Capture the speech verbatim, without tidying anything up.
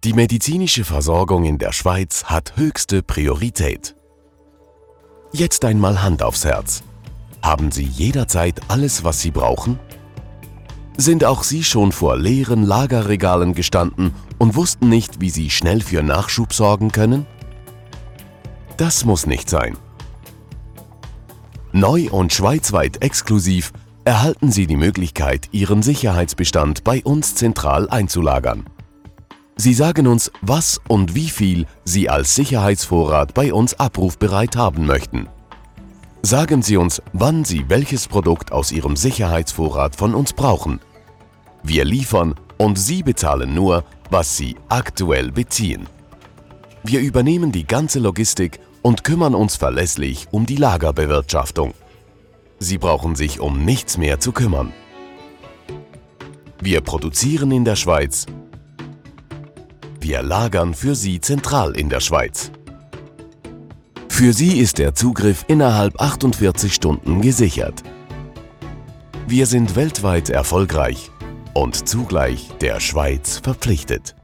Die medizinische Versorgung in der Schweiz hat höchste Priorität. Jetzt einmal Hand aufs Herz. Haben Sie jederzeit alles, was Sie brauchen? Sind auch Sie schon vor leeren Lagerregalen gestanden und wussten nicht, wie Sie schnell für Nachschub sorgen können? Das muss nicht sein. Neu und schweizweit exklusiv erhalten Sie die Möglichkeit, Ihren Sicherheitsbestand bei uns zentral einzulagern. Sie sagen uns, was und wie viel Sie als Sicherheitsvorrat bei uns abrufbereit haben möchten. Sagen Sie uns, wann Sie welches Produkt aus Ihrem Sicherheitsvorrat von uns brauchen. Wir liefern und Sie bezahlen nur, was Sie aktuell beziehen. Wir übernehmen die ganze Logistik und kümmern uns verlässlich um die Lagerbewirtschaftung. Sie brauchen sich um nichts mehr zu kümmern. Wir produzieren in der Schweiz. Wir lagern für Sie zentral in der Schweiz. Für Sie ist der Zugriff innerhalb achtundvierzig Stunden gesichert. Wir sind weltweit erfolgreich und zugleich der Schweiz verpflichtet.